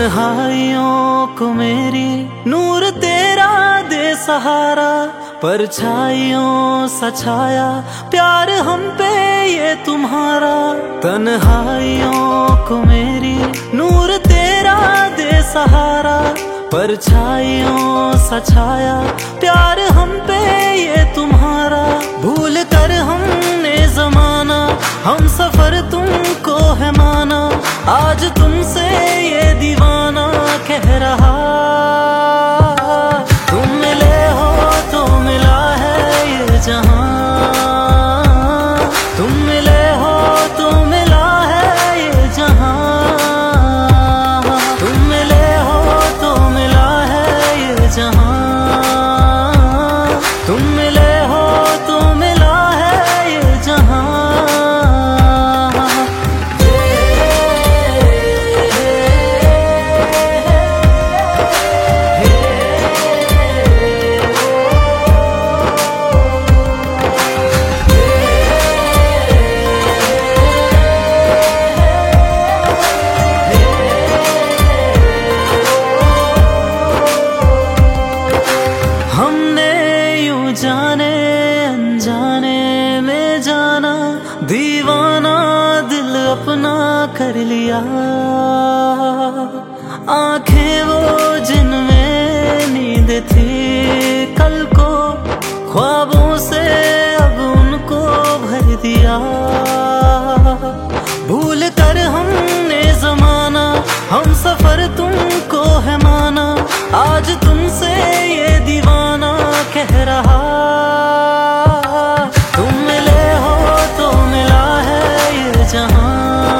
तन्हाइयों को मेरी नूर तेरा दे सहारा, परछाइयों सा छाया प्यार हम पे ये तुम्हारा। तन्हाइयों को मेरी नूर तेरा दे सहारा, परछाइयों सा छाया प्यार हम पे ये तुम्हारा। भूल कर हमने जमाना हम सफर तुमको है माना, आज तुमसे ये दीवाना कह रहा। तुम मिले हो तो मिला है ये जहां, तुम मिले हो तो मिला है ये जहां, तुम मिले हो तो मिला है ये जहां, तुम मिले हो तो मिला है ये जहां। जाने अनजाने में जाना, दीवाना दिल अपना कर लिया। आंखें वो जिनमें नींद थी कल को, ख्वाबों से अब उनको भर दिया। भूल कर हमने जमाना हम सफर तुमको है माना, आज तुमसे ये दीवाना कह रहा। तुम मिले हो तो मिला है ये जहां,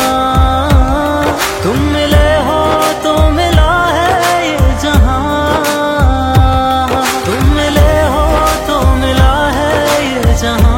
तुम मिले हो तो मिला है ये जहां, तुम मिले हो तो मिला है ये जहां।